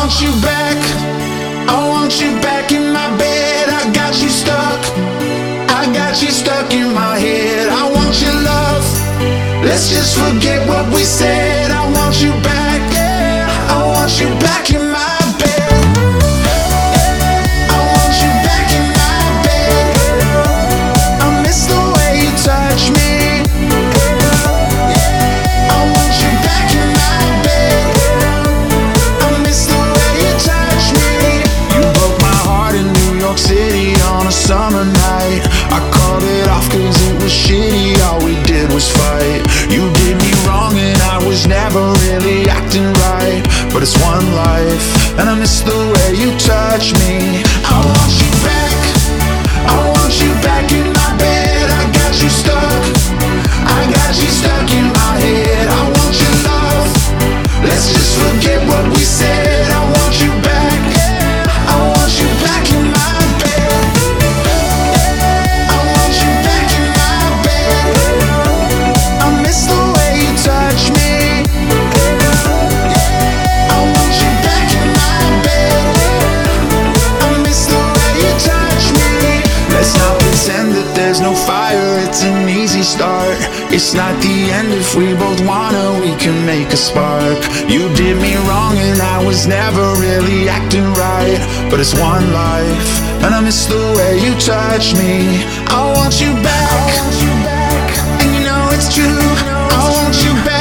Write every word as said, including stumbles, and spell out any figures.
want you back. I want you back in my bed. I got you stuck. I got you stuck in my head. I want your love. Let's just forget what we said. I want you back. Yeah. I want you back in my bed. I want you back in my bed. I miss the way you touch me. I want you back in my bed. I miss the way you touch me. You broke my heart in New York City on a summer night. I called it off cause it was shitty. All we did was fight. You did me wrong and I was never really acting right. But it's one life and I miss the way you touch me. I want you back. I want you back in my bed. I got you stuck. I got you stuck in my head. I want your love. Let's just forget what we said. I want you back. I want you back in my bed. I want you back in my bed. I miss the way you touch me. I want you back in my bed. I miss the way you touch me. Let's not pretend that there's no fire. It's an easy start. It's not the end. If we both wanna, we can make a spark. You did me wrong and I was never really acting right. But it's one life and I miss the way you touch me. I want you back. And you know it's true. I want you back.